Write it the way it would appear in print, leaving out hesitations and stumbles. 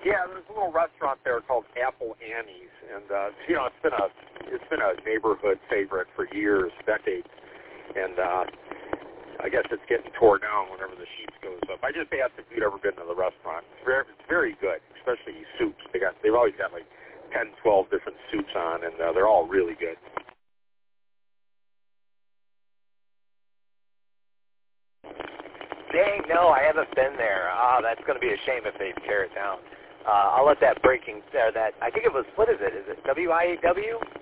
Yeah, there's a little restaurant there called Apple Annie's, and it's been a neighborhood favorite for years, decades, and I guess it's getting torn down whenever the sheets goes up. I just asked if you'd ever been to the restaurant. It's very good, especially soups. They've always got like 10, 12 different soups on, and they're all really good. Dang, no, I haven't been there. That's going to be a shame if they tear it down. I'll let that I think it was, what is it? Is it WIAW?